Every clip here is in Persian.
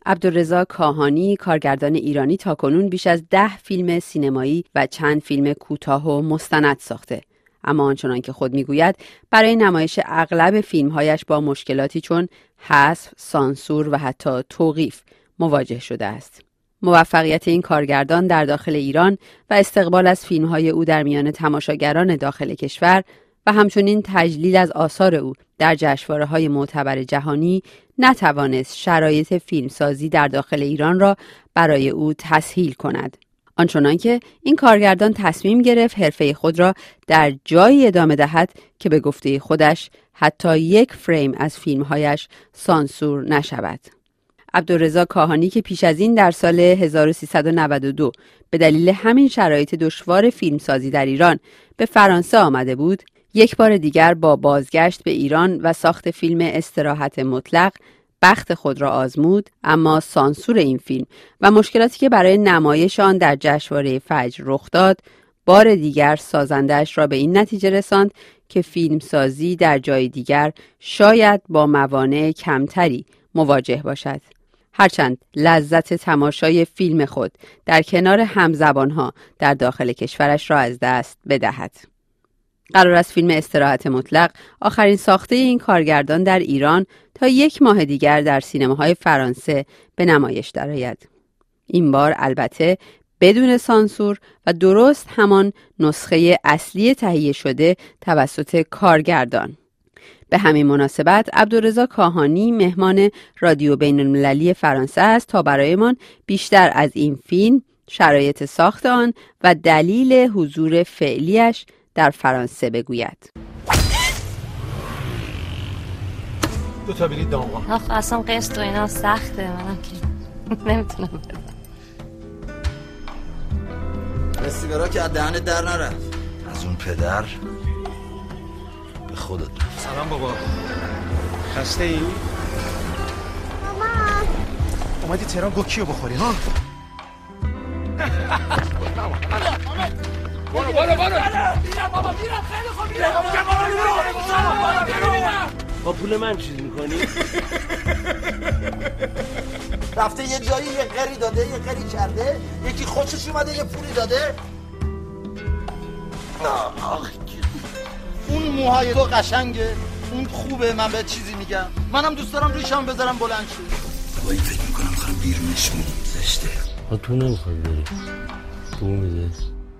عبدالرضا کاهانی، کارگردان ایرانی، تاکنون بیش از 10 فیلم سینمایی و چند فیلم کوتاه و مستند ساخته. اما آنچنان که خود میگوید برای نمایش اغلب فیلمهایش با مشکلاتی چون حذف، سانسور و حتی توقیف مواجه شده است. موفقیت این کارگردان در داخل ایران و استقبال از فیلمهای او در میان تماشاگران داخل کشور و همچنین تجلیل از آثار او در جشنواره‌های معتبر جهانی نتوانست شرایط فیلمسازی در داخل ایران را برای او تسهیل کند. آنچنان که این کارگردان تصمیم گرفت حرفه خود را در جایی ادامه دهد که به گفته خودش حتی یک فریم از فیلمهایش سانسور نشود. عبدالرضا کاهانی که پیش از این در سال 1392 به دلیل همین شرایط دشوار فیلمسازی در ایران به فرانسه آمده بود، یک بار دیگر با بازگشت به ایران و ساخت فیلم استراحت مطلق بخت خود را آزمود، اما سانسور این فیلم و مشکلاتی که برای نمایش آن در جشنواره فجر رخ داد، بار دیگر سازنده‌اش را به این نتیجه رساند که فیلمسازی در جای دیگر شاید با موانع کمتری مواجه باشد. هرچند لذت تماشای فیلم خود در کنار همزبانها در داخل کشورش را از دست بدهد. قرار است فیلم استراحت مطلق، آخرین ساخته این کارگردان در ایران، تا 1 ماه دیگر در سینماهای فرانسه به نمایش درآید. این بار البته بدون سانسور و درست همان نسخه اصلی تهیه شده توسط کارگردان. به همین مناسبت عبدالرضا کاهانی مهمان رادیو بین‌المللی فرانسه است تا برایمان بیشتر از این فیلم، شرایط ساخت آن و دلیل حضور فعلیش در فرانسه بگوید. 2 تا بلیط دامغان. آخه اصلا قسط و اینا سخته، منم که نمیتونم بدم. سیگارا که از دهنت در نرفت. از اون پدر به خودت. سلام بابا. خسته ای؟ مامان اومدی تهران گوکیو بخوری ها؟ برو بابا میرم خیلی خوب میرم. با پول من چیز میکنی؟ رفته یه جایی یه قری داده، یه قری کرده، یکی خوشش اومده یه پولی داده. اون موهای تو قشنگه، اون خوبه، من به چیزی میگم. منم دوست دارم ریشم بذارم بلند شه. وای فکر میکنم خواهم بیرونش میدیم زشته. تو نمیخوای بری، تو میده.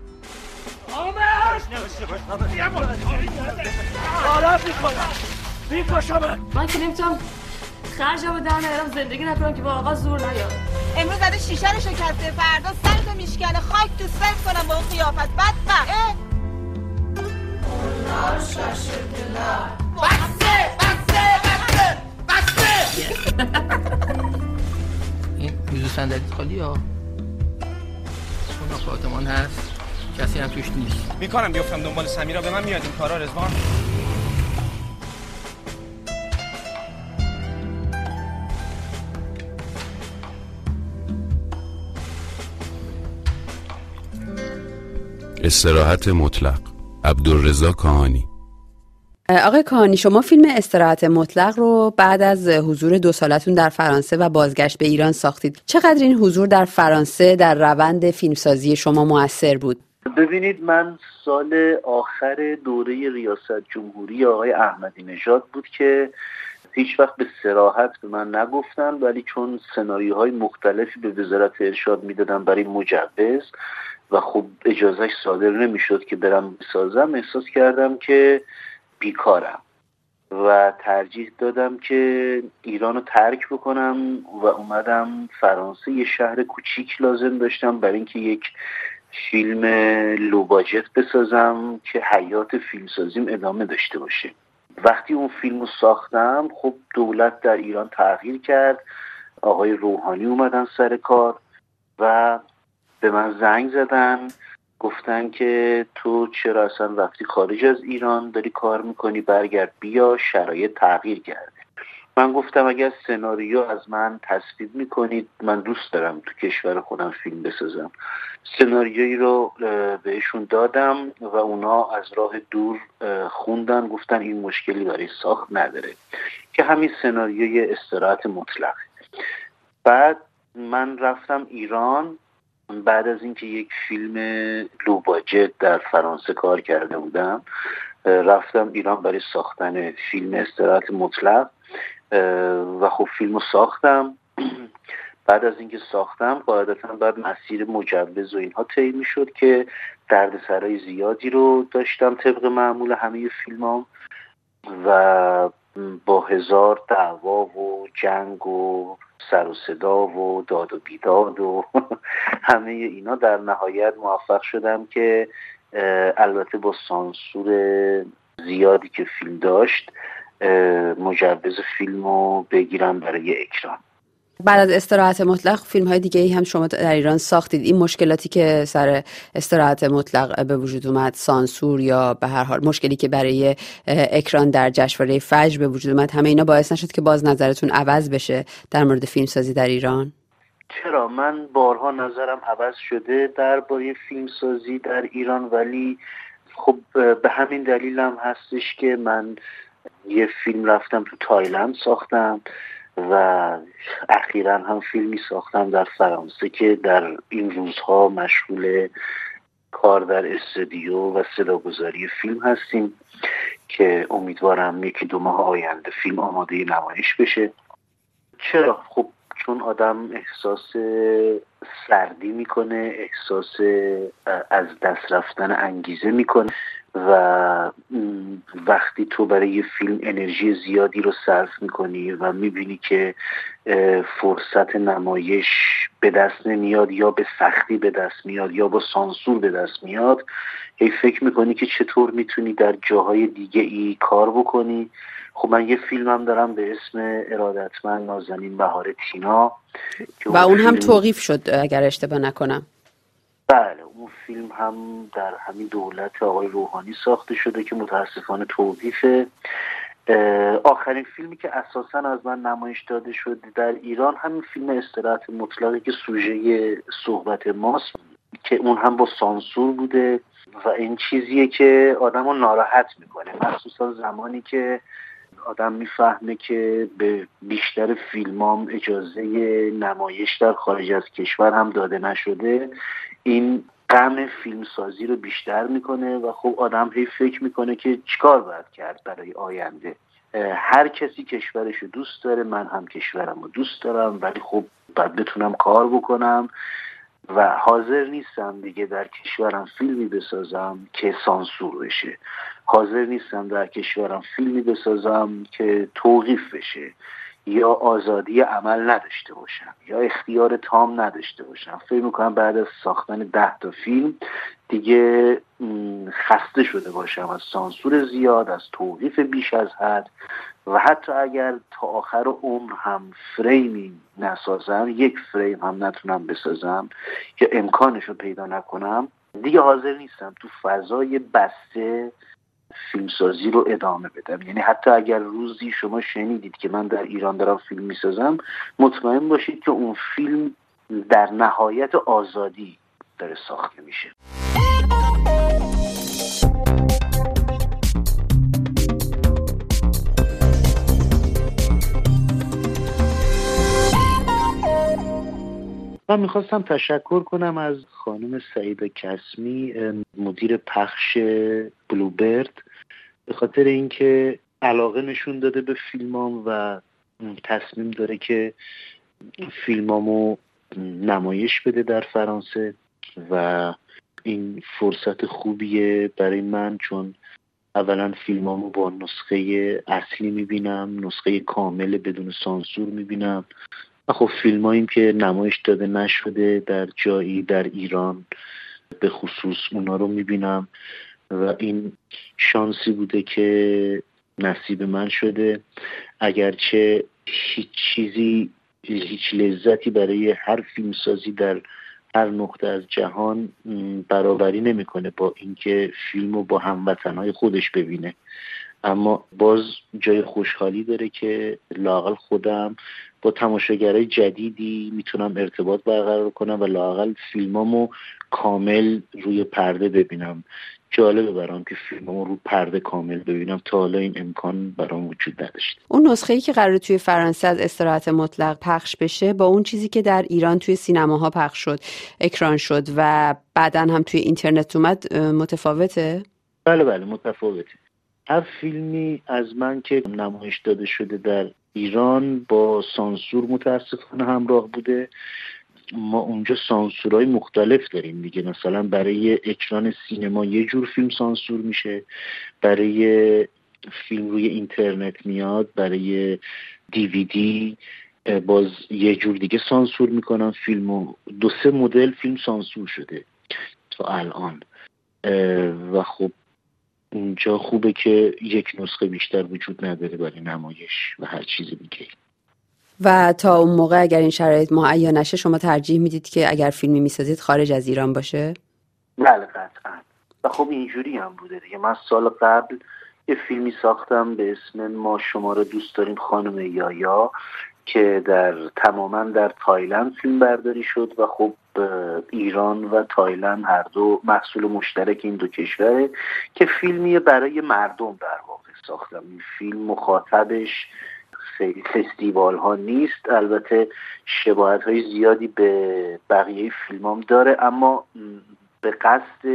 من که نمیتونم خرجم در نیارم، زندگی نکنم که با آقا زور نیارم. امروز زده شیشه رو شکسته، فردا سرتو میشکنه، خاک تو سرت کنم با اون قیافت بدبخت. این میزو صندلی خالی ها، اون آپارتمان هست، کسی هم توش نیست. میکنم بیفتم دنبال سمیرا، به من میاد این کارا رضوان. استراحت مطلق، عبدالرضا کاهانی. آقای کاهانی، شما فیلم استراحت مطلق رو بعد از حضور 2 سالتون در فرانسه و بازگشت به ایران ساختید. چقدر این حضور در فرانسه در روند فیلمسازی شما مؤثر بود؟ ببینید، من سال آخر دوره ریاست جمهوری آقای احمدی نژاد بود که هیچ وقت به صراحت به من نگفتن، ولی چون سناریوهای مختلفی به وزارت ارشاد میدادن برای مجوز و خب اجازهش صادر نمیشد که برم بسازم، احساس کردم که بیکارم و ترجیح دادم که ایرانو ترک بکنم و اومدم فرانسه. یه شهر کوچیک لازم داشتم برای اینکه یک فیلم لو باجت بسازم که حیات فیلمسازیم ادامه داشته باشه. وقتی اون فیلمو ساختم، خب دولت در ایران تغییر کرد، آقای روحانی اومدن سر کار و به من زنگ زدن، گفتن که تو چرا اصلا وقتی خارج از ایران داری کار میکنی، برگرد بیا، شرایط تغییر کرده. من گفتم اگر سناریو از من تصویب میکنید، من دوست دارم تو کشور خودم فیلم بسازم. سناریویی رو بهشون دادم و اونا از راه دور خوندن، گفتن این مشکلی برای ساخت نداره، که همین سناریوی استراحت مطلق. بعد من رفتم ایران. بعد از اینکه یک فیلم لو باجت در فرانسه کار کرده بودم، رفتم ایران برای ساختن فیلم استراحت مطلق و خب فیلمو ساختم. بعد از اینکه ساختم قاعدتا بعد مسیر مجوز و اینها طی میشد که دردسرای زیادی رو داشتم طبق معمول همه فیلمام و با 1000 دعوا و جنگ و سر و صدا و داد و بیداد و همه اینا در نهایت موفق شدم که البته با سانسور زیادی که فیلم داشت مجوز فیلمو بگیرم برای اکران. بعد از استراحت مطلق فیلم های دیگه ای هم شما در ایران ساختید. این مشکلاتی که سر استراحت مطلق به وجود اومد، سانسور یا به هر حال مشکلی که برای اکران در جشنواره فجر به وجود اومد، همه اینا باعث نشد که باز نظرتون عوض بشه در مورد فیلمسازی در ایران؟ چرا، من بارها نظرم عوض شده درباره فیلمسازی در ایران، ولی خب به همین دلیلم هستش که من یه فیلم رفتم تو تایلند ساختم و اخیراً هم فیلمی ساختم در فرانسه که در این روزها مشغول کار در استودیو و صداگذاری فیلم هستیم که امیدوارم 1-2 ماه آینده فیلم آماده نمایش بشه. چرا؟ خب چون آدم احساس سردی میکنه، احساس از دست رفتن انگیزه میکنه و وقتی تو برای یه فیلم انرژی زیادی رو صرف میکنی و میبینی که فرصت نمایش به دست نمیاد یا به سختی به دست میاد یا با سانسور به دست میاد، هی فکر میکنی که چطور میتونی در جاهای دیگه ای کار بکنی. خب من یه فیلمم دارم به اسم ارادتمند نازنین بهار تینا و اون هم توقیف شد اگر اشتباه نکنم. بله، اون فیلم هم در همین دولت آقای روحانی ساخته شده که متاسفانه توقیفه. آخرین فیلمی که اساساً از من نمایش داده شد در ایران همین فیلم استراحت مطلقی که سوژه صحبت ماست که اون هم با سانسور بوده و این چیزیه که آدمو ناراحت میکنه، مخصوصا زمانی که آدم میفهمه که به بیشتر فیلمام اجازه نمایش در خارج از کشور هم داده نشده. این غم فیلمسازی رو بیشتر میکنه و خب آدم هی فکر میکنه که چیکار باید کرد برای آینده. هر کسی کشورش رو دوست داره، من هم کشورم رو دوست دارم، ولی خب باید بتونم کار بکنم و حاضر نیستم دیگه در کشورم فیلمی بسازم که سانسور بشه. حاضر نیستم در کشورم فیلمی بسازم که توقیف بشه یا آزادی عمل نداشته باشم یا اختیار تام نداشته باشم. فکر میکنم بعد از ساختن 10 تا فیلم دیگه خسته شده باشم از سانسور زیاد، از توقیف بیش از حد و حتی اگر تا آخر عمر هم فریمی نسازم، 1 فریم هم نتونم بسازم یا امکانش رو پیدا نکنم، دیگه حاضر نیستم تو فضای بسته فیلمسازی رو ادامه بدم. یعنی حتی اگر روزی شما شنیدید که من در ایران دارم فیلم میسازم، مطمئن باشید که اون فیلم در نهایت آزادی داره ساخته میشه. من میخواستم تشکر کنم از خانم سعیده کسمی، مدیر پخش بلوبرد، به خاطر اینکه علاقه نشون داده به فیلمام و تصمیم داره که فیلمامو نمایش بده در فرانسه و این فرصت خوبیه برای من، چون اولا فیلمامو با نسخه اصلی میبینم، نسخه کامل بدون سانسور میبینم و خب فیلماییم که نمایش داده نشده در جایی در ایران به خصوص اونا رو میبینم و این شانسی بوده که نصیب من شده. اگرچه هیچ لذتی برای هر فیلمسازی در هر نقطه از جهان برابری نمیکنه با اینکه فیلمو با هموطنهای خودش ببینه، اما باز جای خوشحالی داره که لااقل خودم با تماشاگرای جدیدی میتونم ارتباط برقرار کنم و لااقل فیلمامو کامل روی پرده ببینم. جالبه برام که فیلممو رو پرده کامل ببینم. تا حالا این امکان برام وجود نداشت. اون نسخه‌ای که قراره توی فرانسه از استراحت مطلق پخش بشه با اون چیزی که در ایران توی سینماها پخش شد، اکران شد و بعداً هم توی اینترنت اومد متفاوته؟ بله متفاوته. هر فیلمی از من که نمایش داده شده در ایران با سانسور متاسفانه همراه بوده. ما اونجا سانسورهای مختلف داریم دیگه. مثلا برای اکران سینما یه جور فیلم سانسور میشه، برای فیلم روی اینترنت میاد، برای دیویدی باز یه جور دیگه سانسور میکنن فیلمو. 2-3 مدل فیلم سانسور شده تا الان و خب اونجا خوبه که یک نسخه بیشتر وجود نداره برای نمایش و هر چیزی دیگه. و تا اون موقع اگر این شرایط مهیا نشه شما ترجیح میدید که اگر فیلمی میسازید خارج از ایران باشه؟ بله قطعا. و خب اینجوری هم بوده دیگه. من سال قبل یه فیلمی ساختم به اسم ما شما رو دوست داریم خانم یایا که تماما در تایلند فیلم برداری شد و خب ایران و تایلند هر دو محصول مشترک این دو کشوره که فیلمی برای مردم در واقع ساختم. این فیلم مخاطبش خیلی فستیوال ها نیست، البته شباهت های زیادی به بقیه فیلمام داره اما به قصد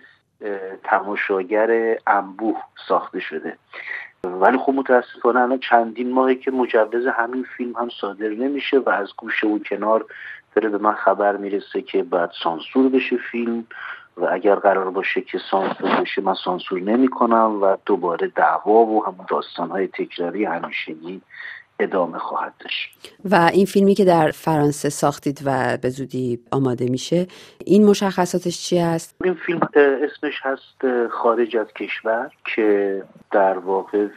تماشاگر انبوه ساخته شده. ولی خب متاسفانه الان چندین ماهه که مجوز همین فیلم هم صادر نمیشه و از گوشه و کنار داره به من خبر میرسه که باید سانسور بشه فیلم و اگر قرار باشه که سانسور بشه من سانسور نمی کنم و دوباره دعوا و همون داستانهای تکراری همیشگی ادامه خواهد داشت. و این فیلمی که در فرانسه ساختید و به زودی آماده میشه این مشخصاتش چی هست؟ این فیلم اسمش هست خارج از کشور که در واقع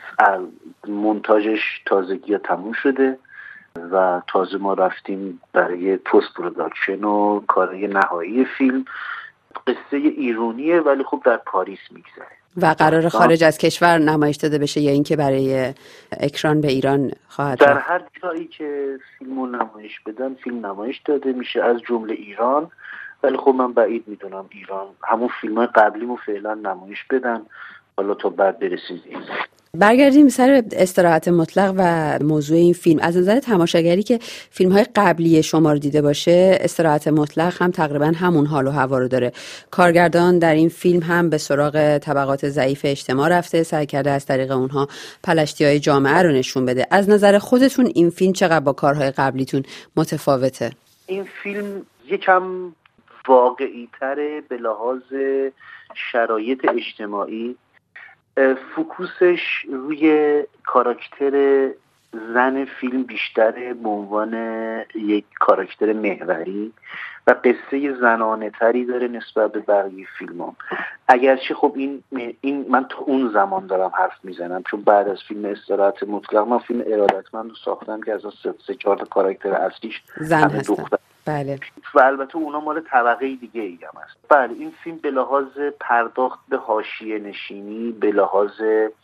مونتاژش تازگی تموم شده و تازه ما رفتیم برای پست پروداکشن و کارهای نهایی فیلم. قصه ایرانیه ولی خب در پاریس میگذره و قرار خارج از کشور نمایش داده بشه یا اینکه برای اکران به ایران خواهد در هر جایی که فیلمو نمایش بدن فیلم نمایش داده میشه از جمله ایران. ولی خب من بعید میدونم ایران همون فیلم‌های قبلیمو فعلا نمایش بدن حالا تا بعد برسیم. برگردیم سر استراحت مطلق و موضوع این فیلم. از نظر تماشاگری که فیلم‌های قبلی شما رو دیده باشه استراحت مطلق هم تقریبا همون حال و هوا رو داره. کارگردان در این فیلم هم به سراغ طبقات ضعیف اجتماع رفته، سعی کرده از طریق اونها پلشتی‌های جامعه رو نشون بده. از نظر خودتون این فیلم چقدر با کارهای قبلیتون متفاوته؟ این فیلم یکم واقعی‌تره به لحاظ شرایط اجتماعی. فوکوسش روی کاراکتر زن فیلم بیشتره به عنوان یک کاراکتر محوری و قصه زنانه تری داره نسبت به بقیه فیلمام. اگرچه خب این من تو اون زمان دارم حرف میزنم چون بعد از فیلم استراحت مطلق من فیلم ارادتمند رو ساختم که از 3-4 تا کاراکتر اصلیش زن هستن. بله. و البته اونا مال طبقه دیگه ای هم هست. بله این فیلم به لحاظ پرداخت به حاشیه نشینی، به لحاظ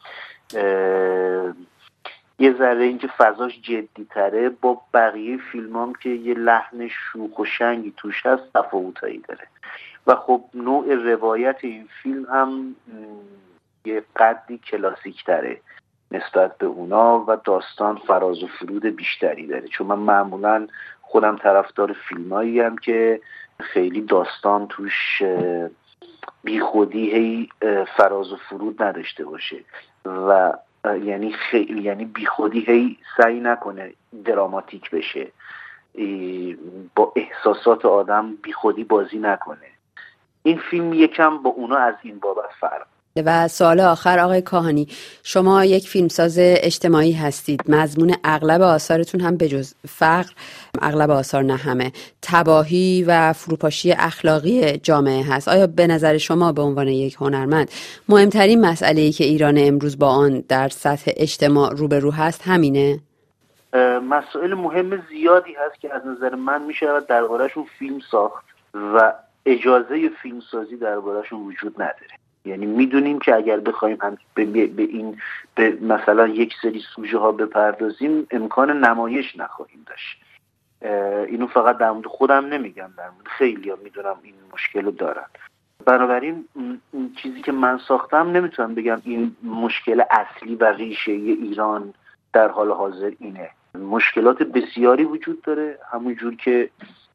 یه ذره اینکه فضاش جدی تره با بقیه فیلمام که یه لحن شوخ و شنگی توش هست تفاوتایی داره و خب نوع روایت این فیلم هم یه قدری کلاسیک تره نسبت به اونا و داستان فراز و فرود بیشتری داره چون من معمولاً خودم طرفدار فیلمایی هم که خیلی داستان توش بیخودی هی فراز و فرود نداشته باشه و یعنی بیخودی هی سعی نکنه دراماتیک بشه، با احساسات آدم بیخودی بازی نکنه. این فیلم یکم با اونا از این بابت فرق. و سوال آخر آقای کاهانی، شما یک فیلمساز اجتماعی هستید، مضمون اغلب آثارتون هم به جز فقر، اغلب آثار نه همه، تباهی و فروپاشی اخلاقی جامعه هست. آیا به نظر شما به عنوان یک هنرمند مهمترین مسئله‌ای که ایران امروز با آن در سطح اجتماع روبرو هست همینه؟ مسائل مهم زیادی هست که از نظر من میشه درباره‌شون فیلم ساخت و اجازه فیلمسازی درباره‌شون وجود نداره. یعنی میدونیم که اگر بخوایم هم به مثلا یک سری سوژه ها بپردازیم امکان نمایش نخواهیم داشت. اینو فقط در مورد خودم نمیگم، در مورد خیلی ها میدونم این مشکل رو دارن بنابراین این چیزی که من ساختم نمیتونم بگم این مشکل اصلی و ریشه ایران در حال حاضر اینه. مشکلات بسیاری وجود داره، همون جور که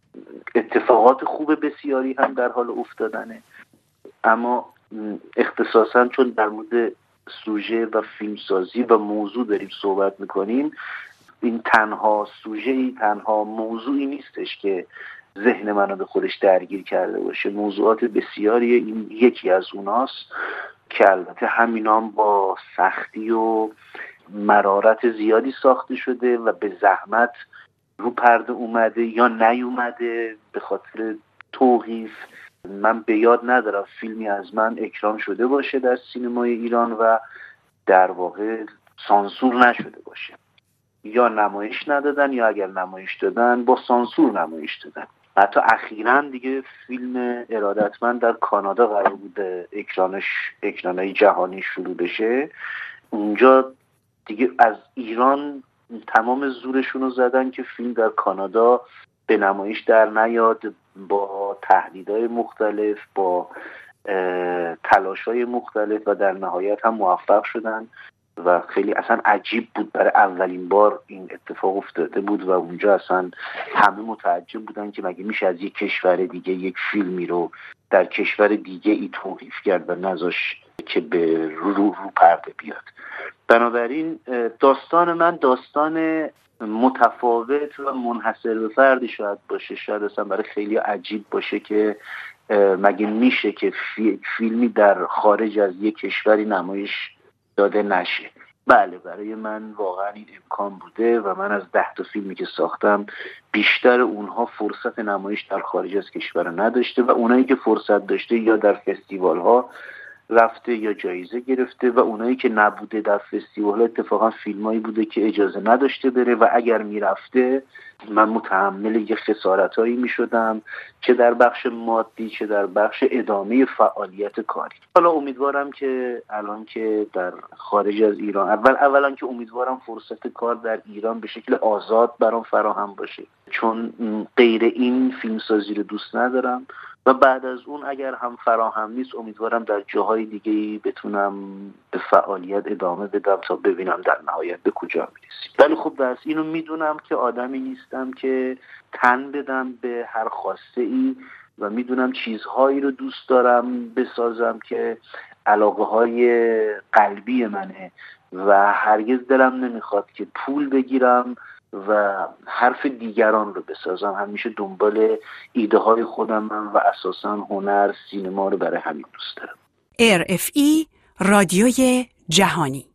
اتفاقات خوب بسیاری هم در حال افتادنه، اما اختصاصا چون در مورد سوژه و فیلمسازی و موضوع داریم صحبت میکنیم، این تنها سوژه‌ای، تنها موضوعی نیستش که ذهن منو به خودش درگیر کرده باشه. موضوعات بسیاری، این یکی از اوناست که البته همینام با سختی و مرارت زیادی ساخته شده و به زحمت رو پرده اومده یا نیومده به خاطر توقیف. من به یاد ندارم فیلمی از من اکرام شده باشه در سینمای ایران و در واقع سانسور نشده باشه، یا نمایش ندادن یا اگر نمایش دادن با سانسور نمایش دادن. حتی اخیراً دیگه فیلم ارادتمند در کانادا قرار بوده اکرانای جهانی شروع بشه، اونجا دیگه از ایران تمام زورشون رو زدن که فیلم در کانادا به نمایش در نیاد، با تهدیدهای مختلف، با تلاش‌های مختلف و در نهایت هم موفق شدن و خیلی اصلا عجیب بود. برای اولین بار این اتفاق افتاده بود و اونجا اصلا همه متعجب بودن که مگه میشه از یک کشور دیگه یک فیلمی رو در کشور دیگه ای توقیف کرد و نذاش که به رو پرده بیاد. بنابراین داستان من داستان متفاوت و منحصر به فردی شاید باشه، شاید اصلا برای خیلی عجیب باشه که مگه میشه که فیلمی در خارج از یک کشوری نمایش داده نشه. بله، برای من واقعا این امکان بوده و من از 10 تا فیلمی که ساختم بیشتر اونها فرصت نمایش در خارج از کشور نداشته و اونایی که فرصت داشته یا در فستیوال ها رفته یا جایزه گرفته و اونایی که نبوده در فستیوال اتفاقا فیلمایی بوده که اجازه نداشته بره و اگر میرفته من متحمل یه خسارتایی میشدم، چه در بخش مادی چه در بخش ادامه فعالیت کاری. حالا امیدوارم که الان که در خارج از ایران اولا که امیدوارم فرصت کار در ایران به شکل آزاد برام فراهم باشه، چون غیر این فیلمسازی رو دوست ندارم و بعد از اون اگر هم فراهم نیست امیدوارم در جاهای دیگه بتونم به فعالیت ادامه بدم تا ببینم در نهایت به کجا میرسیم. ولی خب بس اینو میدونم که آدمی نیستم که تن بدم به هر خواسته ای و میدونم چیزهایی رو دوست دارم بسازم که علاقه های قلبی منه و هرگز دلم نمیخواد که پول بگیرم و حرف دیگران رو بسازم. همیشه دنبال ایده های خودم و اساساً هنر، سینما رو برای همین دوست دارم. RFI رادیوی جهانی.